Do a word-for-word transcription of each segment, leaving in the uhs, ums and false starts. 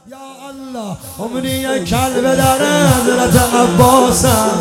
یا الله امنی کلب در حضرت عباسم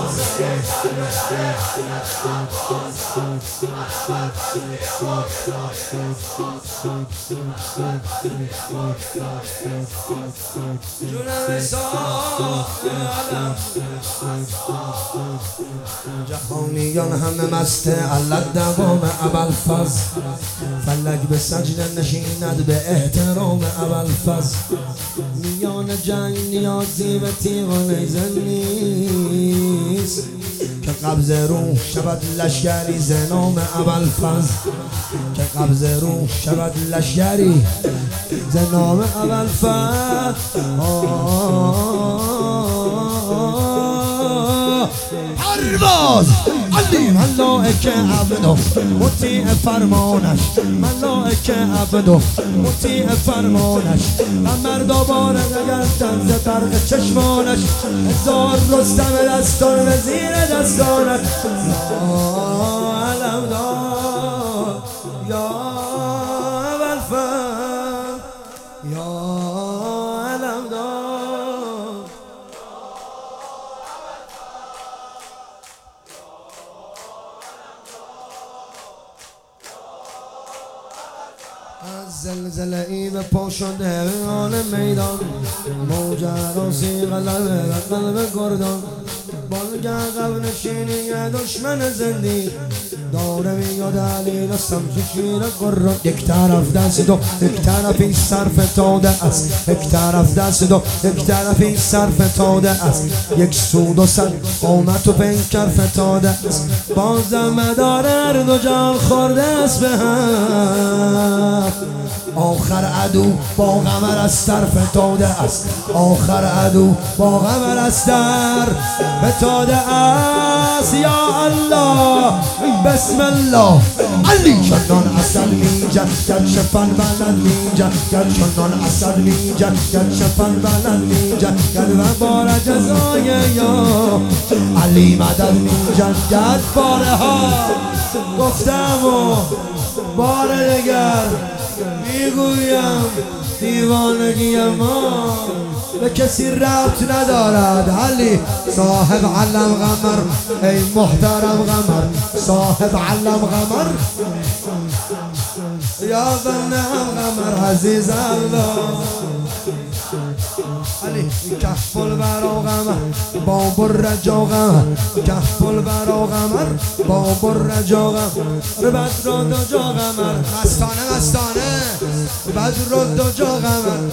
جهانیان همه مست علت دوام ابوالفضل فلک به سجده نشیند به احترام ابوالفضل میان جنگ نیازی به تیغ و نیزه نیست که قبض روح شود لشکری ز نام ابوالفضل که قبض روح شود لشکری ز نام ابوالفضل پرواز علی ملائکه عبدو مطیع فرمانش ملائکه عبدو مطیع فرمانش و مردا بارد اگر تنز برق چشمانش هزار رستم دستان به زیر دستانش یا علمدار یا ابوالفضل یا علمدار از زلزله ای به پا شده میان میدان موج عراسی قلبه و قلب گردان بالگه قبل نشینی دشمن زندی داره میاد علی نستم تو شیر قرآن یک طرف دست دو یک طرفی سر فتاده است یک طرف دست دو یک طرفی سر فتاده است یک سود و سر قومت و پیکر فتاده است بازم مدار هر دو جان خورده است به هم آخر عدو با قمر از سر فتاده است آخر عدو با قمر از سر فتاده است یا الله بسم الله علی چنان اصل میجد گر شفن بلند میجد گر چنان اصل میجد گر شفن بلند میجد گر و بار جزای یا علی مدد میجد گر باره ها گفتم و بار دگر میگویم دیوانگی ما به کسی ربط ندارد علی صاحب علم قمر ای محترم قمر صاحب علم قمر یا بنام قمر عزیز الله علی کف الورا قمر باب الرجا قمر کف الورا قمر باب الرجا قمر بدر و دو جا قمر مستانه مستانه بدر و دو جا قمر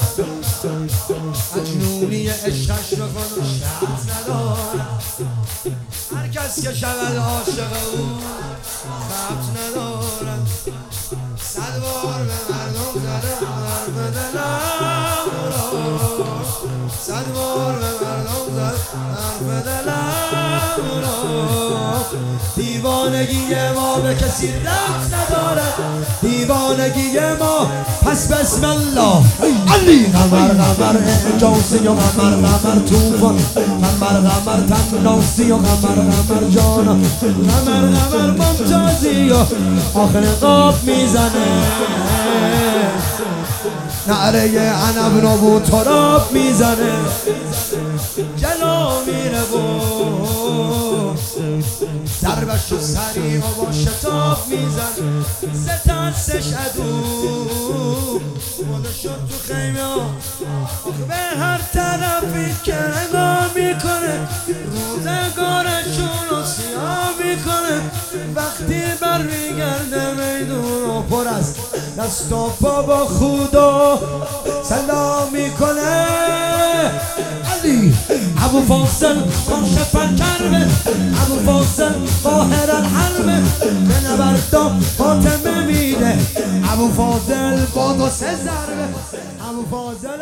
مجنونی عشقش رو کن شرط ندارد هر کس که شود عاشق او خبت ندارد صد بار به مردم زده حرف دلم را صد بار به مردم زده حرف دلم را دیوانگی ما به کسی ربط ندارد دیوانگی ما پس بسم الله علی قمر قمر اعجازی و قمر قمر توفان قمر قمر تناسی و قمر قمر جانا قمر قمر ممتازی و آخر قاب میزنه نعره عنب نبو تراب میزنه جلو میره و ضربش و سریع و با شتاب میزن ستنسش عدو مده شد تو خیمه به هر طرفی که نگاه میکنه روزگارشون رو سیاه میکنه وقتی بر میگرده میدون و پر از دست و پا با خدا سلام میکنه علی ابوالفاضل کاشف کربه ابوالفاضل قاهر الحرب به نبردان فاطمه میده ابوالفاضل با دو سه ضربه ابوالفاضل